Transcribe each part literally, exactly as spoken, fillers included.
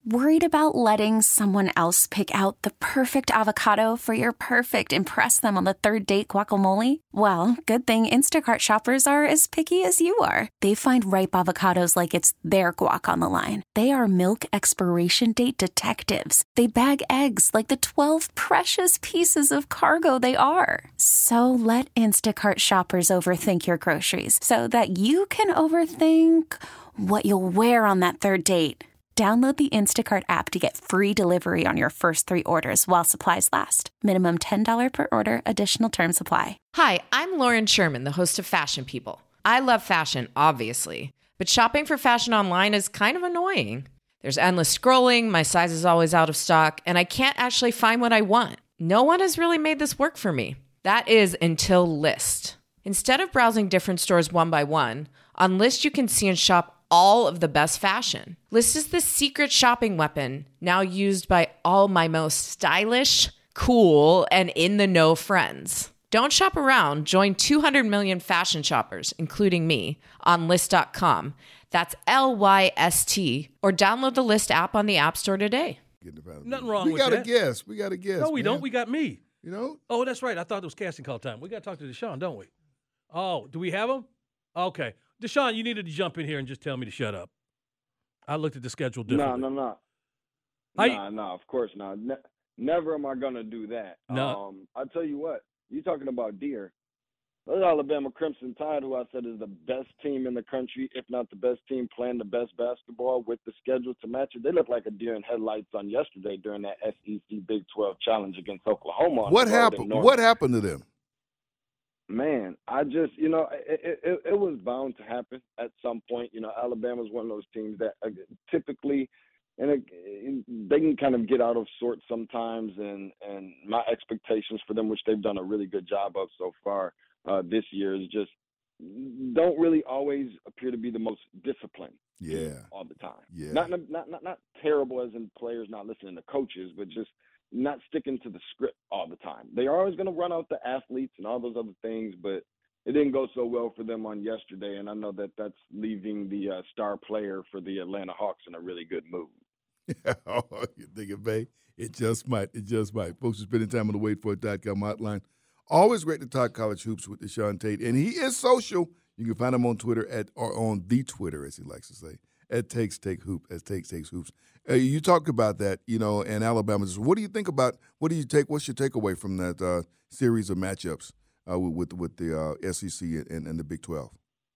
Worried about letting someone else pick out the perfect avocado for your perfect impress them on the third date guacamole? Well, good thing Instacart shoppers are as picky as you are. They find ripe avocados like it's their guac on the line. They are milk expiration date detectives. They bag eggs like the twelve precious pieces of cargo they are. So let Instacart shoppers overthink your groceries so that you can overthink what you'll wear on that third date. Download the Instacart app to get free delivery on your first three orders while supplies last. Minimum ten dollars per order. Additional terms apply. Hi, I'm Lauren Sherman, the host of Fashion People. I love fashion, obviously, but shopping for fashion online is kind of annoying. There's endless scrolling, my size is always out of stock, and I can't actually find what I want. No one has really made this work for me. That is until Lyst. Instead of browsing different stores one by one, on Lyst you can see and shop all of the best fashion. Lyst is the secret shopping weapon now used by all my most stylish, cool, and in-the-know friends. Don't shop around. Join two hundred million fashion shoppers, including me, on Lyst dot com. That's L Y S T. Or download the Lyst app on the App Store today. Nothing wrong we with got that. We got a guess. We got a guess. No, we man. don't. We got me. You know? Oh, that's right. I thought it was casting call time. We got to talk to Deshaun, don't we? Oh, do we have him? Okay. Deshaun, you needed to jump in here and just tell me to shut up. I looked at the schedule differently. No, no, no. I, nah, nah, of course not. Ne- never am I going to do that. No. Um, I'll tell you what. You talking about deer. Those Alabama Crimson Tide, who I said is the best team in the country, if not the best team playing the best basketball with the schedule to match it. They look like a deer in headlights on yesterday during that S E C Big twelve challenge against Oklahoma. What happened? What happened to them? Man, I just, you know, it, it, it was bound to happen at some point. You know, Alabama's one of those teams that uh, typically, and it, they can kind of get out of sorts sometimes. And, and my expectations for them, which they've done a really good job of so far uh, this year, is just don't really always appear to be the most disciplined. Yeah. All the time. Yeah. Not, not, not, not terrible as in players not listening to coaches, but just not sticking to the script all the time. They are always going to run out the athletes and all those other things, but it didn't go so well for them on yesterday, and I know that that's leaving the uh, star player for the Atlanta Hawks in a really good mood. Oh, you think it may? It just might. It just might. Folks are spending time on the wait for it dot com hotline. Always great to talk college hoops with Deshaun Tate, and he is social. You can find him on Twitter at or on the Twitter, as he likes to say, at Takes Take Hoop, as Takes Takes Hoops. Uh, you talked about that, you know, and Alabama. What do you think about? What do you take? What's your takeaway from that uh, series of matchups uh, with with the uh, S E C and, and the Big twelve?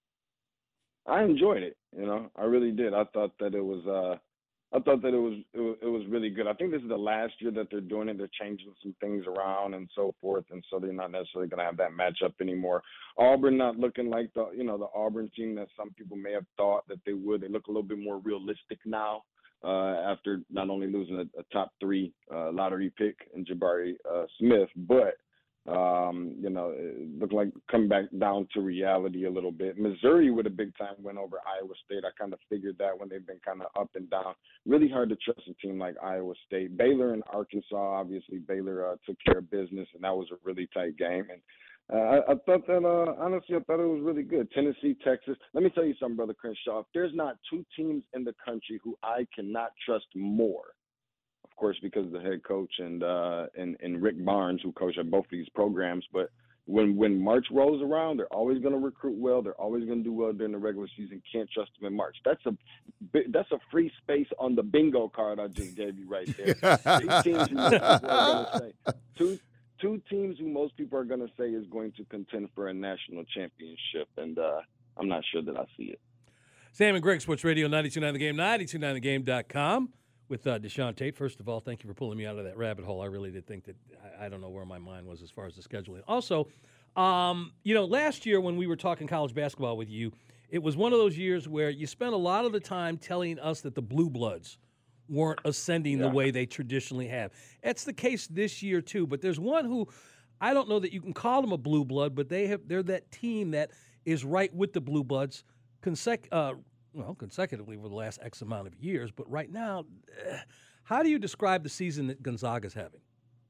I enjoyed it. You know, I really did. I thought that it was. Uh, I thought that it was, it was. It was really good. I think this is the last year that they're doing it. They're changing some things around and so forth, and so they're not necessarily going to have that matchup anymore. Auburn not looking like the you know the Auburn team that some people may have thought that they would. They look a little bit more realistic now. Uh, after not only losing a, a top three uh, lottery pick in Jabari uh, Smith, but, um, you know, it looked like coming back down to reality a little bit. Missouri with a big-time win over Iowa State. I kind of figured that when they've been kind of up and down. Really hard to trust a team like Iowa State. Baylor and Arkansas, obviously, Baylor uh, took care of business, and that was a really tight game. And Uh, I, I thought that, uh, honestly, I thought it was really good. Tennessee, Texas. Let me tell you something, Brother Crenshaw. If there's not two teams in the country who I cannot trust more, of course, because of the head coach and uh, and, and Rick Barnes, who coached at both of these programs, but when, when March rolls around, they're always going to recruit well. They're always going to do well during the regular season. Can't trust them in March. That's a that's a free space on the bingo card I just gave you right there. Two teams who most people are going to say. Two Two teams who most people are going to say is going to contend for a national championship, and uh, I'm not sure that I see it. Sam and Greg, Sports Radio ninety-two point nine The Game, ninety-two point nine the game dot com with uh, Deshaun Tate. First of all, thank you for pulling me out of that rabbit hole. I really did think that I, I don't know where my mind was as far as the scheduling. Also, um, you know, last year when we were talking college basketball with you, it was one of those years where you spent a lot of the time telling us that the Blue Bloods weren't ascending yeah. the way they traditionally have. It's the case this year too, but there's one who I don't know that you can call them a blue blood, but they have they're that team that is right with the Blue Bloods consec- uh, well, consecutively for the last X amount of years, but right now, uh, how do you describe the season that Gonzaga's having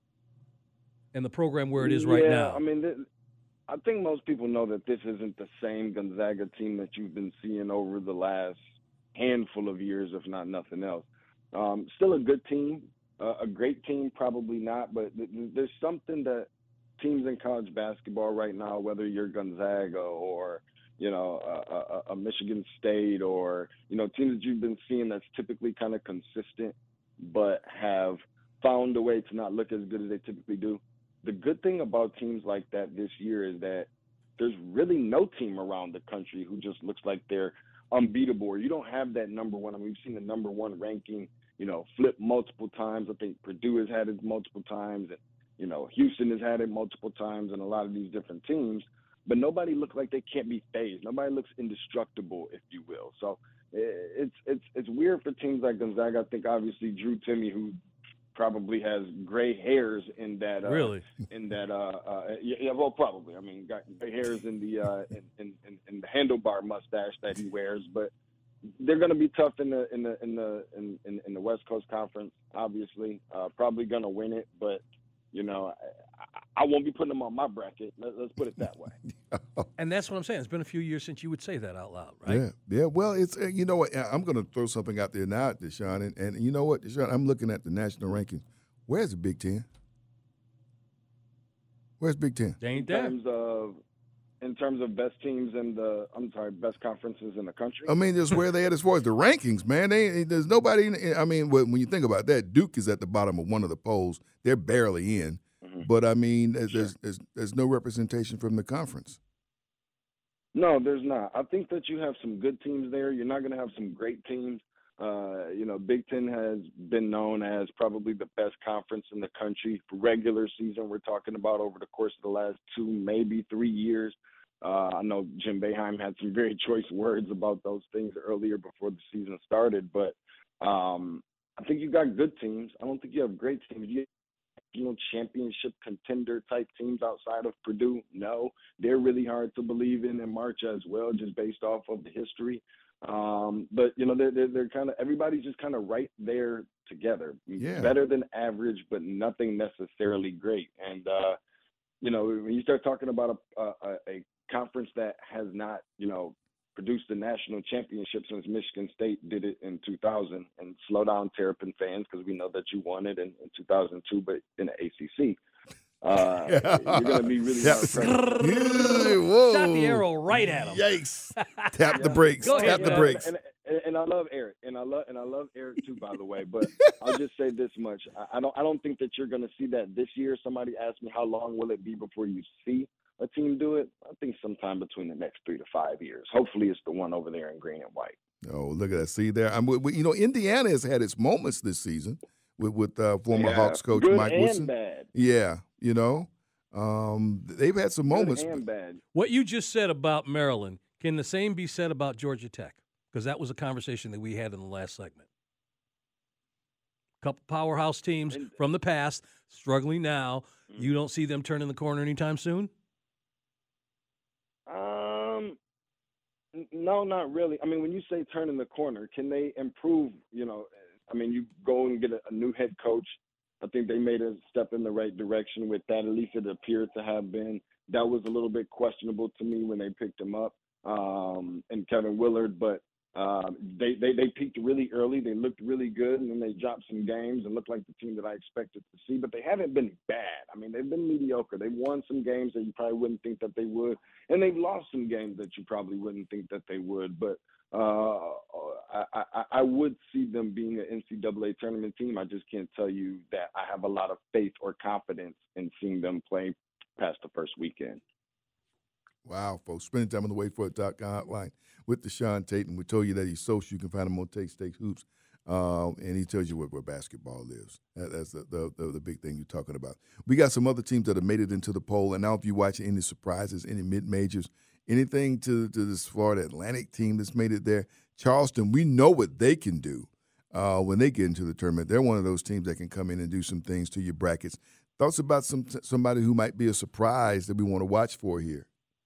and the program where it is right yeah, now? I mean, th- I think most people know that this isn't the same Gonzaga team that you've been seeing over the last handful of years, if not nothing else. Um, still a good team, uh, a great team, probably not, but th- th- there's something that teams in college basketball right now, whether you're Gonzaga or you know a, a, a Michigan State or you know teams that you've been seeing that's typically kind of consistent, but have found a way to not look as good as they typically do. The good thing about teams like that this year is that there's really no team around the country who just looks like they're unbeatable. Or you don't have that number one. I mean, we've seen the number one ranking, you know, flip multiple times. I think Purdue has had it multiple times, and you know, Houston has had it multiple times, and a lot of these different teams. But nobody looks like they can't be phased. Nobody looks indestructible, if you will. So it's it's it's weird for teams like Gonzaga. I think obviously Drew Timme, who probably has gray hairs in that uh, really in that uh, uh yeah, yeah well probably I mean got gray hairs in the uh in, in, in, in the handlebar mustache that he wears, but they're going to be tough in the in the in the in, in, in the West Coast Conference, obviously. Uh probably going to win it, but you know I, I won't be putting them on my bracket. Let, let's put it that way. And that's what I'm saying. It's been a few years since you would say that out loud, right? Yeah, yeah. Well, it's uh, you know what, I'm going to throw something out there now, Deshaun, and, and you know what, Deshaun, I'm looking at the national rankings. Where's the Big Ten? Where's Big Ten? They ain't in there. terms of in terms of best teams in the I'm sorry, best conferences in the country. I mean, just where they at as far as the rankings, man. They, there's nobody. I mean, when you think about that, Duke is at the bottom of one of the polls. They're barely in. Mm-hmm. But I mean, there's, sure. there's, there's there's no representation from the conference. No, there's not. I think that you have some good teams there. You're not going to have some great teams. Uh, you know, Big Ten has been known as probably the best conference in the country for regular season. We're talking about over the course of the last two, maybe three years. Uh, I know Jim Boeheim had some very choice words about those things earlier before the season started, but um, I think you got good teams. I don't think you have great teams. You you know, championship contender type teams outside of Purdue. No, they're really hard to believe in in March as well, just based off of the history. Um, but you know, they're they're, they're kind of everybody's just kind of right there together. Yeah. Better than average, but nothing necessarily great. And uh, you know, when you start talking about a, a, a conference that has not, you know, produced a national championship since Michigan State did it in two thousand, and slow down Terrapin fans because we know that you won it in, in two thousand two, but in the A C C. Uh, yeah. You're going to be really hard pressed. Shot the arrow right at him. Yikes! Tap the brakes. Go Tap ahead, the yeah. brakes. And, and, and I love Eric, and I love and I love Eric too, by the way. But I'll just say this much: I, I don't I don't think that you're going to see that this year. Somebody asked me how long will it be before you see a team do it. I think sometime between the next three to five years. Hopefully, it's the one over there in green and white. Oh, look at that! See there, I'm. You know, Indiana has had its moments this season with with uh, former yeah. Hawks coach Good Mike and Woodson. Bad. Yeah, you know, um, they've had some moments. Good and bad. What you just said about Maryland, can the same be said about Georgia Tech? Because that was a conversation that we had in the last segment. Couple powerhouse teams and, from the past struggling now. Mm-hmm. You don't see them turning the corner anytime soon? Um, no, not really. I mean, when you say turning the corner, can they improve? You know, I mean, you go and get a, a new head coach. I think they made a step in the right direction with that. At least it appeared to have been. That was a little bit questionable to me when they picked him up, um, and Kevin Willard. But uh, they, they they peaked really early. They looked really good, and then they dropped some games and looked like the team that I expected to see. But they haven't been bad. I mean, they've been mediocre. They've won some games that you probably wouldn't think that they would, and they've lost some games that you probably wouldn't think that they would. But uh, I, I, I would see them being an N C double A tournament team. I just can't tell you that I have a lot of faith or confidence in seeing them play past the first weekend. Wow, folks. Spending time on the Wait For It dot com hotline with Deshaun Tate. And we told you that he's social. You can find him on Tate Stakes Hoops. Um, and he tells you where, where basketball lives. That, that's the, the, the, the big thing you're talking about. We got some other teams that have made it into the poll. And now if you watch any surprises, any mid-majors, anything to, to this Florida Atlantic team that's made it there, Charleston, we know what they can do uh, when they get into the tournament. They're one of those teams that can come in and do some things to your brackets. Thoughts about some somebody who might be a surprise that we want to watch for here?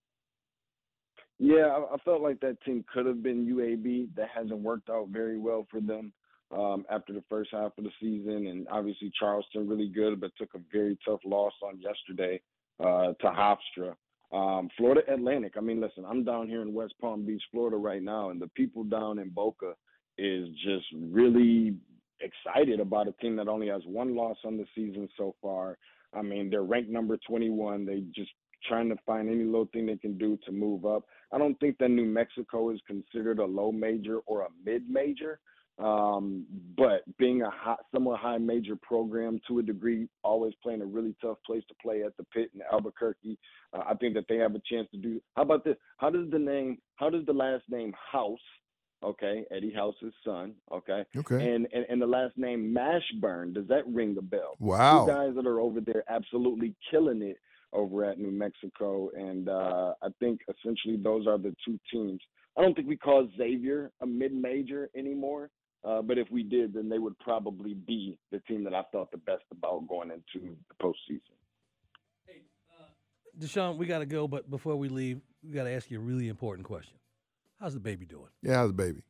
Yeah, I, I felt like that team could have been U A B. That hasn't worked out very well for them um, after the first half of the season. And obviously Charleston really good, but took a very tough loss on yesterday uh, to Hofstra. Um, Florida Atlantic, I mean, listen, I'm down here in West Palm Beach, Florida right now, and the people down in Boca is just really excited about a team that only has one loss on the season so far. I mean, they're ranked number twenty-one. They just trying to find any little thing they can do to move up. I don't think that New Mexico is considered a low major or a mid major. Um, but being a high, somewhat high major program to a degree, always playing a really tough place to play at the Pit in Albuquerque, uh, I think that they have a chance to do. How about this? How does the name, how does the last name House, okay, Eddie House's son, okay, Okay. and, and, and the last name Mashburn, does that ring a bell? Wow. Two guys that are over there absolutely killing it over at New Mexico, and uh, I think essentially those are the two teams. I don't think we call Xavier a mid-major anymore. Uh, but if we did, then they would probably be the team that I thought the best about going into the postseason. Hey, uh, Deshaun, we got to go, but before we leave, we got to ask you a really important question. How's the baby doing? Yeah, how's the baby?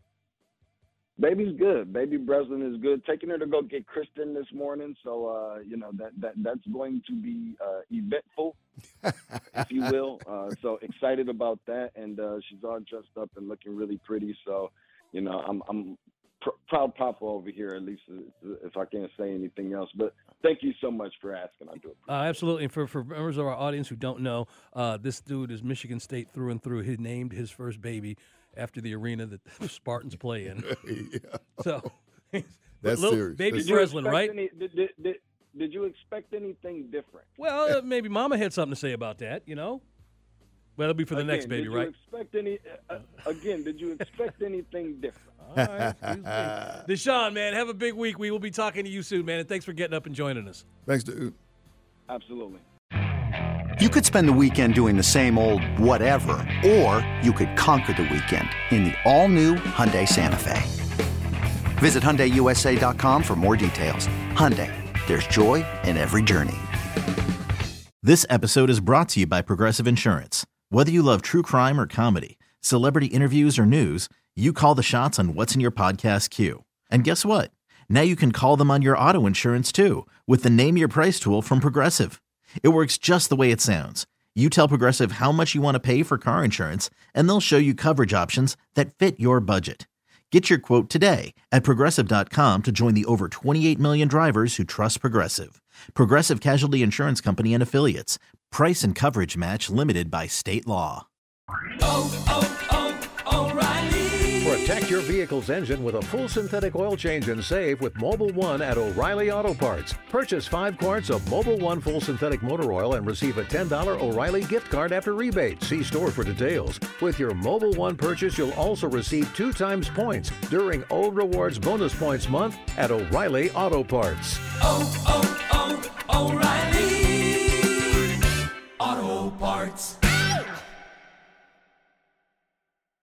Baby's good. Baby Breslin is good. Taking her to go get Kristen this morning, so uh, you know that that that's going to be uh, eventful, if you will. Uh, so excited about that, and uh, she's all dressed up and looking really pretty. So, you know, I'm I'm. Pr- proud papa over here, at least if I can't say anything else. But thank you so much for asking. I do appreciate uh, absolutely. And for, for members of our audience who don't know, uh, this dude is Michigan State through and through. He named his first baby after the arena that the Spartans play in. Yeah. So That's little serious. Baby That's Breslin, right? Any, did, did, did, did you expect anything different? Well, uh, maybe Mama had something to say about that, you know? Well, it'll be for the again, next baby, did right? You expect any, uh, again, did you expect anything different? All right, excuse me. Deshaun, man, have a big week. We will be talking to you soon, man, and thanks for getting up and joining us. Thanks, dude. Absolutely. You could spend the weekend doing the same old whatever, or you could conquer the weekend in the all-new Hyundai Santa Fe. Visit Hyundai U S A dot com for more details. Hyundai, there's joy in every journey. This episode is brought to you by Progressive Insurance. Whether you love true crime or comedy, celebrity interviews or news, you call the shots on what's in your podcast queue. And guess what? Now you can call them on your auto insurance too with the Name Your Price tool from Progressive. It works just the way it sounds. You tell Progressive how much you want to pay for car insurance, and they'll show you coverage options that fit your budget. Get your quote today at Progressive dot com to join the over twenty-eight million drivers who trust Progressive. Progressive Casualty Insurance Company and Affiliates. Price and coverage match limited by state law. Oh, oh, oh, O'Reilly. Protect your vehicle's engine with a full synthetic oil change and save with Mobil one at O'Reilly Auto Parts. Purchase five quarts of Mobil one full synthetic motor oil and receive a ten dollars O'Reilly gift card after rebate. See store for details. With your Mobil one purchase, you'll also receive two times points during O Rewards Bonus Points Month at O'Reilly Auto Parts. Oh, oh, oh, O'Reilly Auto Parts.